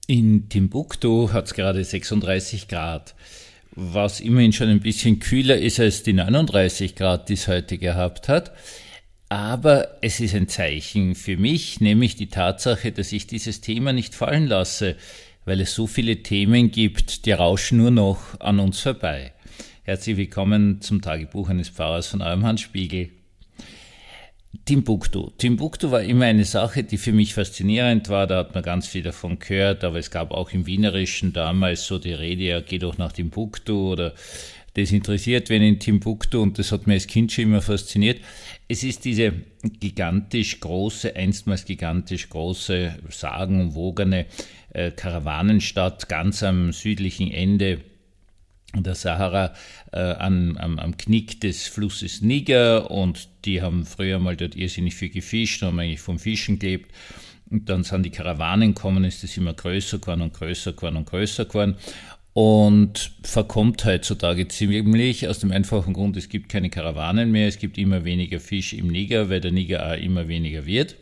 In Timbuktu hat es gerade 36 Grad, was immerhin schon ein bisschen kühler ist als die 39 Grad, die es heute gehabt hat. Aber es ist ein Zeichen für mich, nämlich die Tatsache, dass ich dieses Thema nicht fallen lasse, weil es so viele Themen gibt, die rauschen nur noch an uns vorbei. Herzlich willkommen zum Tagebuch eines Pfarrers von eurem Hans Spiegel. Timbuktu. Timbuktu war immer eine Sache, die für mich faszinierend war. Da hat man ganz viel davon gehört, aber es gab auch im Wienerischen damals so die Rede, ja, geh doch nach Timbuktu oder das interessiert wen in Timbuktu, und das hat mir als Kind schon immer fasziniert. Es ist diese einstmals gigantisch große, sagenumwogene Karawanenstadt ganz am südlichen Ende der Sahara am Knick des Flusses Niger, und die haben früher mal dort irrsinnig viel gefischt, haben eigentlich vom Fischen gelebt, und dann sind die Karawanen gekommen, ist das immer größer geworden und größer geworden und größer geworden und verkommt heutzutage ziemlich aus dem einfachen Grund, es gibt keine Karawanen mehr, es gibt immer weniger Fisch im Niger, weil der Niger auch immer weniger wird,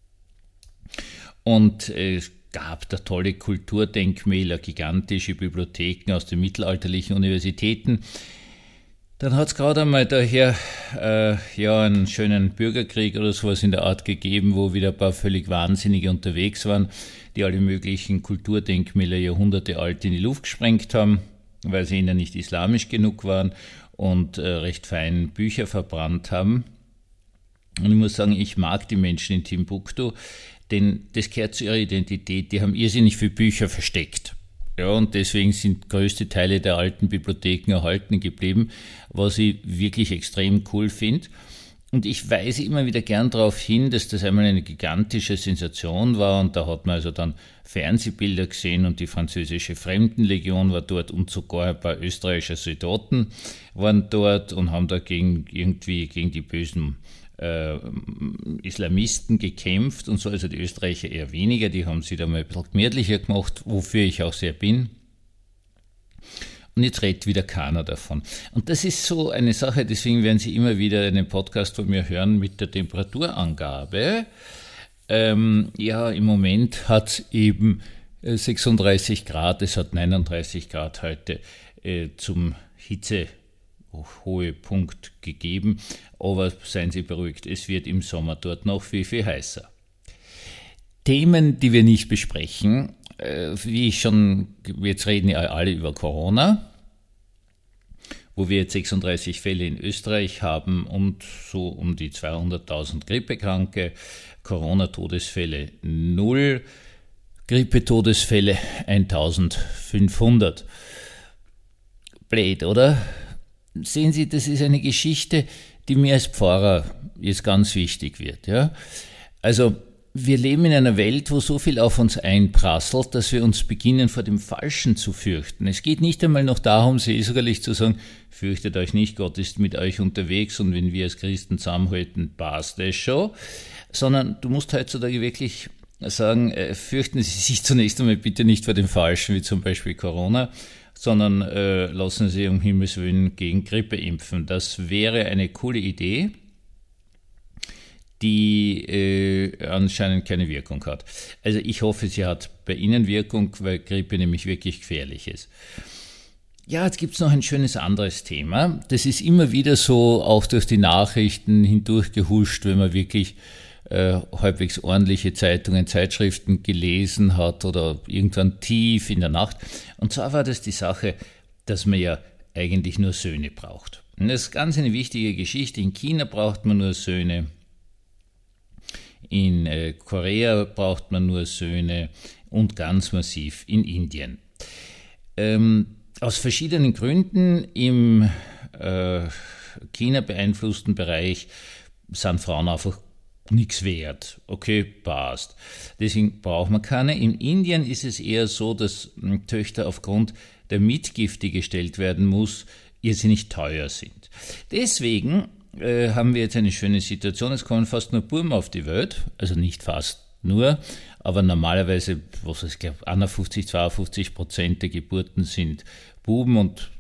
und es gab da tolle Kulturdenkmäler, gigantische Bibliotheken aus den mittelalterlichen Universitäten. Dann hat es gerade einmal daher einen schönen Bürgerkrieg oder sowas in der Art gegeben, wo wieder ein paar völlig Wahnsinnige unterwegs waren, die alle möglichen Kulturdenkmäler Jahrhunderte alt in die Luft gesprengt haben, weil sie ihnen nicht islamisch genug waren, und recht fein Bücher verbrannt haben. Und ich muss sagen, ich mag die Menschen in Timbuktu, denn das gehört zu ihrer Identität. Die haben irrsinnig viele Bücher versteckt. Ja, und deswegen sind größte Teile der alten Bibliotheken erhalten geblieben, was ich wirklich extrem cool finde. Und ich weise immer wieder gern darauf hin, dass das einmal eine gigantische Sensation war, und da hat man also dann Fernsehbilder gesehen, und die französische Fremdenlegion war dort, und sogar ein paar österreichische Soldaten waren dort und haben da gegen die bösen Islamisten gekämpft und so, also die Österreicher eher weniger, die haben sich da mal ein bisschen gemütlicher gemacht, wofür ich auch sehr bin. Und jetzt redet wieder keiner davon. Und das ist so eine Sache, deswegen werden Sie immer wieder einen Podcast von mir hören mit der Temperaturangabe. Im Moment hat es eben 36 Grad, es hat 39 Grad heute zum Hitzehohepunkt gegeben, aber seien Sie beruhigt, es wird im Sommer dort noch viel, viel heißer. Themen, die wir nicht besprechen, jetzt reden ja alle über Corona, wo wir jetzt 36 Fälle in Österreich haben und so um die 200.000 Grippekranke, Corona-Todesfälle 0, Grippetodesfälle 1.500. Blöd, oder? Sehen Sie, das ist eine Geschichte, die mir als Pfarrer jetzt ganz wichtig wird. Ja? Also wir leben in einer Welt, wo so viel auf uns einprasselt, dass wir uns beginnen, vor dem Falschen zu fürchten. Es geht nicht einmal noch darum, seelsorgerlich zu sagen, fürchtet euch nicht, Gott ist mit euch unterwegs, und wenn wir als Christen zusammenhalten, passt es schon, sondern du musst heutzutage wirklich sagen, fürchten Sie sich zunächst einmal bitte nicht vor dem Falschen, wie zum Beispiel Corona, sondern lassen Sie um Himmels Willen gegen Grippe impfen. Das wäre eine coole Idee, die anscheinend keine Wirkung hat. Also ich hoffe, sie hat bei Ihnen Wirkung, weil Grippe nämlich wirklich gefährlich ist. Ja, jetzt gibt es noch ein schönes anderes Thema. Das ist immer wieder so auch durch die Nachrichten hindurchgehuscht, wenn man wirklich halbwegs ordentliche Zeitungen, Zeitschriften gelesen hat oder irgendwann tief in der Nacht. Und zwar war das die Sache, dass man ja eigentlich nur Söhne braucht. Und das ist ganz eine wichtige Geschichte. In China braucht man nur Söhne, in Korea braucht man nur Söhne und ganz massiv in Indien. Aus verschiedenen Gründen im China beeinflussten Bereich sind Frauen einfach nichts wert. Okay, passt. Deswegen braucht man keine. In Indien ist es eher so, dass Töchter aufgrund der Mitgift, die gestellt werden muss, irrsinnig teuer sind. Deswegen haben wir jetzt eine schöne Situation. Es kommen fast nur Buben auf die Welt. Also nicht fast nur, aber normalerweise, 51-52% der Geburten sind Buben und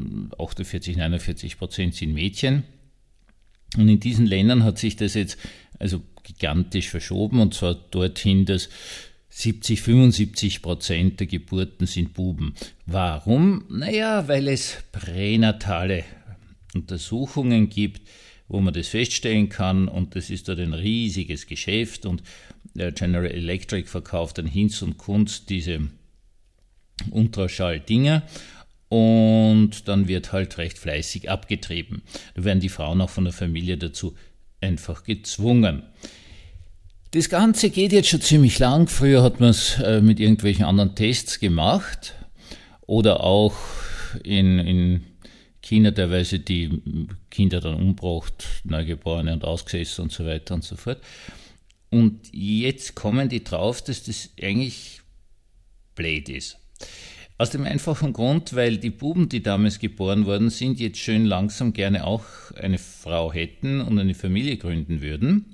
48-49% sind Mädchen. Und in diesen Ländern hat sich das jetzt also gigantisch verschoben, und zwar dorthin, dass 75% der Geburten sind Buben. Warum? Naja, weil es pränatale Untersuchungen gibt, wo man das feststellen kann, und das ist dort ein riesiges Geschäft, und General Electric verkauft an Hinz und Kunst diese Ultraschall-Dinger, und dann wird halt recht fleißig abgetrieben. Da werden die Frauen auch von der Familie dazu einfach gezwungen. Das Ganze geht jetzt schon ziemlich lang. Früher hat man es mit irgendwelchen anderen Tests gemacht oder auch in China teilweise die Kinder dann umgebracht, Neugeborene und ausgesessen und so weiter und so fort. Und jetzt kommen die drauf, dass das eigentlich blöd ist. Aus dem einfachen Grund, weil die Buben, die damals geboren worden sind, jetzt schön langsam gerne auch eine Frau hätten und eine Familie gründen würden.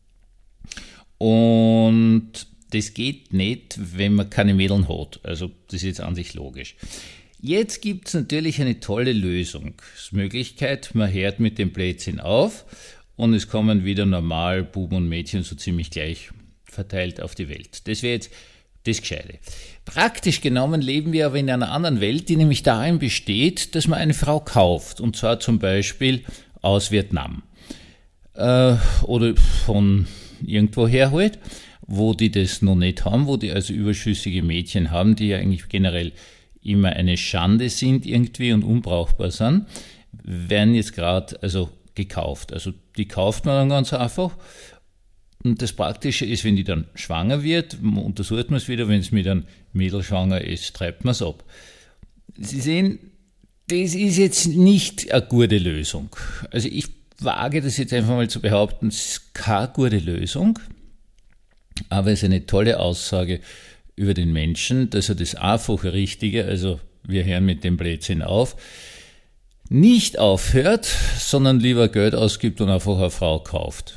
Und das geht nicht, wenn man keine Mädeln hat. Also das ist jetzt an sich logisch. Jetzt gibt es natürlich eine tolle Lösungsmöglichkeit. Man hört mit dem Blödsinn auf und es kommen wieder normal Buben und Mädchen so ziemlich gleich verteilt auf die Welt. Das wäre jetzt das Gescheite. Praktisch genommen leben wir aber in einer anderen Welt, die nämlich darin besteht, dass man eine Frau kauft. Und zwar zum Beispiel aus Vietnam oder von irgendwoher halt, wo die das noch nicht haben, wo die also überschüssige Mädchen haben, die ja eigentlich generell immer eine Schande sind irgendwie und unbrauchbar sind, werden jetzt gerade also gekauft. Also die kauft man dann ganz einfach. Und das Praktische ist, wenn die dann schwanger wird, untersucht man es wieder, wenn es mit einem Mädel schwanger ist, treibt man es ab. Sie sehen, das ist jetzt nicht eine gute Lösung. Also ich wage das jetzt einfach mal zu behaupten, es ist keine gute Lösung, aber es ist eine tolle Aussage über den Menschen, dass er das einfache Richtige, also wir hören mit dem Blödsinn auf, nicht aufhört, sondern lieber Geld ausgibt und einfach eine Frau kauft.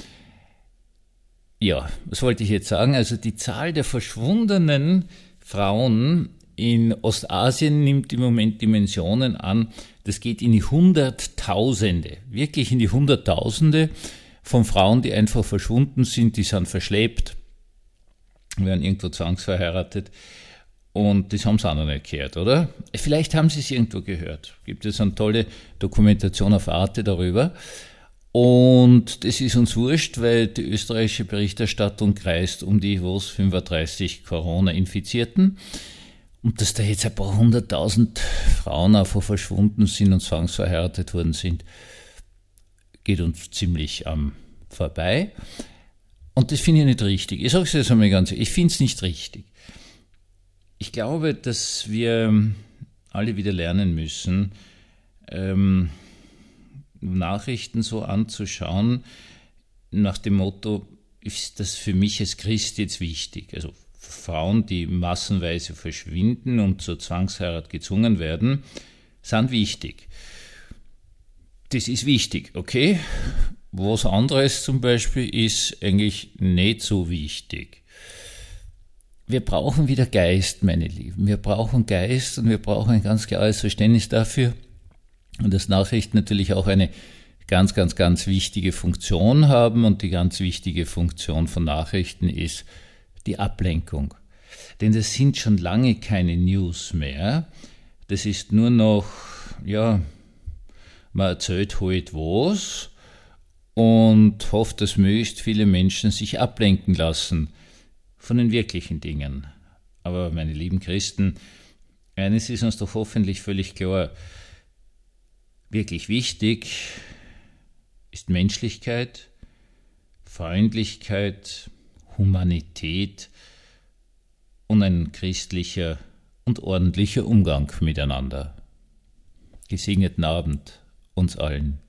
Ja, was wollte ich jetzt sagen? Also die Zahl der verschwundenen Frauen in Ostasien nimmt im Moment Dimensionen an. Das geht in die Hunderttausende, wirklich in die Hunderttausende von Frauen, die einfach verschwunden sind, die sind verschleppt, werden irgendwo zwangsverheiratet und das haben sie auch noch nicht gehört, oder? Vielleicht haben sie es irgendwo gehört. Gibt es eine tolle Dokumentation auf Arte darüber. Und das ist uns wurscht, weil die österreichische Berichterstattung kreist um die 35 Corona-Infizierten. Und dass da jetzt ein paar 100.000 Frauen einfach verschwunden sind und zwangsverheiratet worden sind, geht uns ziemlich vorbei. Und das finde ich nicht richtig. Ich sage es jetzt einmal ganz ehrlich, ich finde es nicht richtig. Ich glaube, dass wir alle wieder lernen müssen, Nachrichten so anzuschauen, nach dem Motto, ist das für mich als Christ jetzt wichtig? Also Frauen, die massenweise verschwinden und zur Zwangsheirat gezwungen werden, sind wichtig. Das ist wichtig, okay? Was anderes zum Beispiel ist eigentlich nicht so wichtig. Wir brauchen wieder Geist, meine Lieben. Wir brauchen Geist und wir brauchen ein ganz klares Verständnis dafür, und dass Nachrichten natürlich auch eine ganz, ganz, ganz wichtige Funktion haben. Und die ganz wichtige Funktion von Nachrichten ist die Ablenkung. Denn das sind schon lange keine News mehr. Das ist nur noch, ja, man erzählt halt was und hofft, dass möglichst viele Menschen sich ablenken lassen von den wirklichen Dingen. Aber meine lieben Christen, eines ist uns doch hoffentlich völlig klar: Wirklich wichtig ist Menschlichkeit, Freundlichkeit, Humanität und ein christlicher und ordentlicher Umgang miteinander. Gesegneten Abend uns allen.